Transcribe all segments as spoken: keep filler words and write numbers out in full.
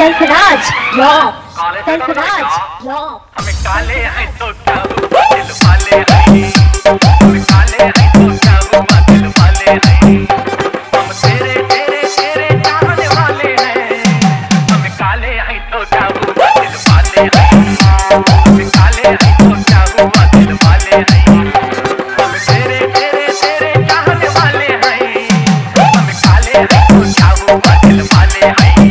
Sarfaraz rock, Sarfaraz rock. हमें काले हैं तो क्या हुआ दिल वाले हैं, हमें काले हैं तो क्या हुआ दिल वाले हैं, हम तेरे तेरे तेरे चाहने वाले हैं, हमें काले हैं तो क्या हुआ दिल वाले हैं, हमें काले हैं तो क्या हुआ दिल वाले हैं, हम तेरे तेरे तेरे चाहने वाले हैं, हमें काले हैं तो क्या हुआ दिल वाले हैं।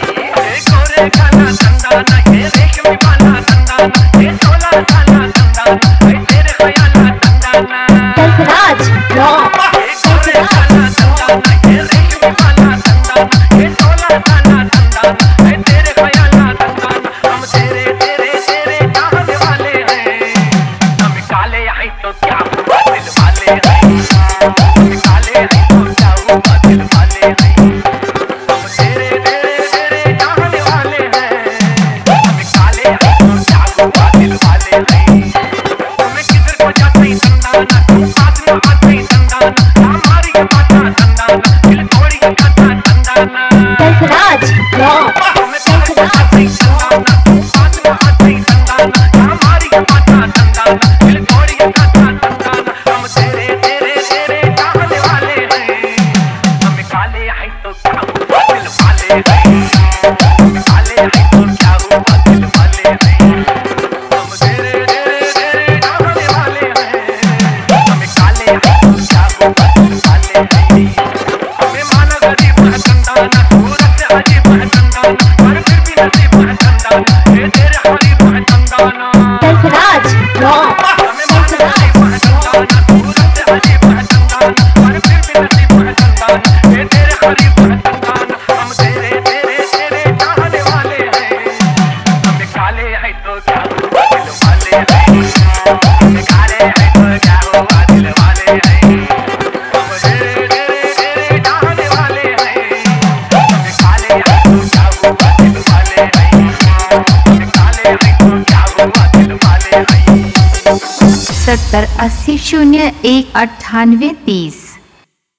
गोरे काला संदाना ये रेशमी वाला संदाना ये सोला काला संदाना ये तेरे ख्याला संदाना सरफराज रॉक, गोरे काला संदाना ये रेशमी वाला संदाना ये सोला काला संदाना ये तेरे ख्याला संदाना, हम तेरे तेरे तेरे चाहने वाले हैं, हम काले हैं तो क्या हुआ दिल वाले हैं, हम काले हैं तो क्या हुआ दिल वाले हैं, हम तेरे तेरे तेरे चाहने वाले हैं, हम काले हैं तो क्या हुआ दिल वाले हैं, हमें किधर को जाते ही संदाना तू हाथ में आते ही संदाना हमारी ये माता संदाना दिल तोड़ी खाता संदाना सरफराज रॉक, हमें किधर को जाते ही संदाना तू हाथ में आते ही संदाना हमारी ये माता संदाना दिल तोड़ी खाता संदाना, हम तेरे तेरे तेरे चाहने वाले हैं, हम काले हैं तो क्या हुआ दिल वाले हैं, हम काले हैं तो क्या हुआ दिल वाले हैं, हम तेरे तेरे तेरे चाहने वाले हैं, हम काले हैं तो क्या हुआ दिल वाले हैं, हमें माना गरीब है संदाना सूरत से अजीब है संदाना पर फिर भी नसीब है संदाना ये तेरे हरीफ है संदाना सरफराज रॉक, हमें माना गरीब है संदाना सूरत से अजीब है संदाना पर फिर भी नसीब है संदाना ये तेरे हरीफ है संदाना, हम तेरे तेरे तेरे चाहने वाले हैं, हम काले हैं तो क्या हुआ दिल वाले हैं, हम काले हैं तो क्या हुआ दिल वाले हैं, हम तेरे तेरे तेरे चाहने वाले हैं, हम काले हैं तो क्या हुआ दिल वाले हैं, हम काले हैं तो क्या हुआ दिल वाले हैं। सत्तर अस्सी शून्य एक अट्ठानवे तीस।